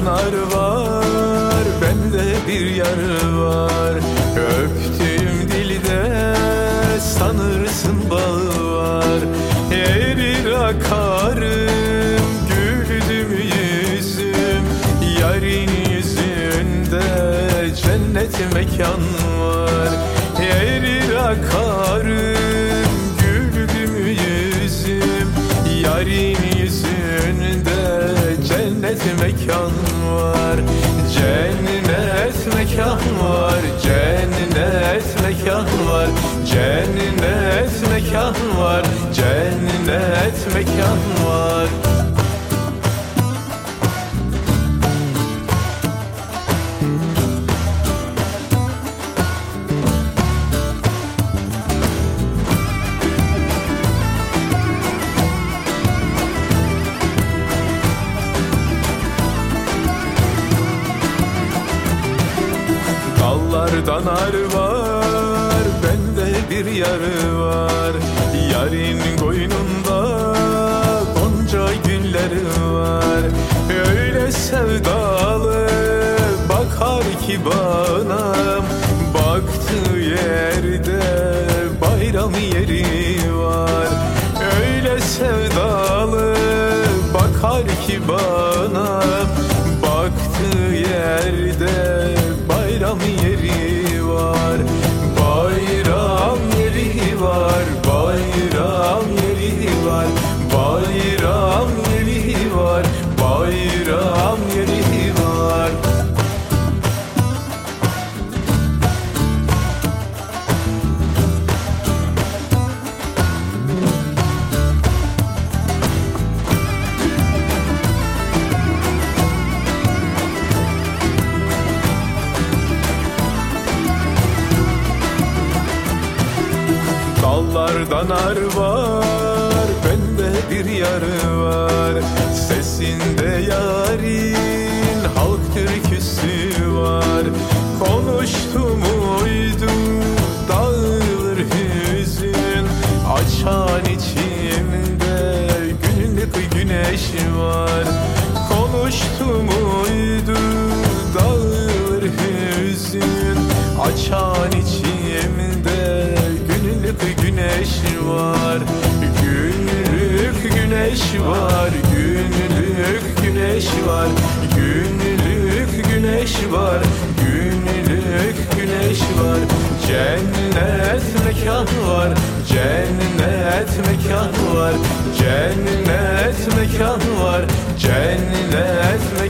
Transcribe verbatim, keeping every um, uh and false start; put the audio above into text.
nar var, bende bir yar var. Öptüğüm dilde sanırsın bal var. Erir akarım, güldüm yüzüm. Yarın yüzünde cennet mekan var. Erir akarım, güldüm yüzüm. Yarın yüzünde cennet mekan var. Cennet mekan var, cennet mekan var. Cennet mekan var, cennet mekan var. Dallarda nar var, bende bir yar var. Yarın koynunda gonca güller var. Öyle sevdalı bakar ki bana, baktığı yerde bayram yeri var. Öyle sevdalı bakar ki bana, baktığı yerde bayram yeri var. Bayram yeri var, bayram yeri var. Bayram yeri var, bayram yeri var. Dallarda nar var, bende bir yar var. Sesinde yarın halk türküsü var. Konuştu muydu dağılır hüzün. Açan içimde günlük güneş var. Konuştu muydu dağılır hüzün. Açan içimde güneş var, günlük güneş var, günlük güneş var, günlük güneş var, günlük güneş var. Cennet mekan var, cennet mekan var, cennet mekan var, cennet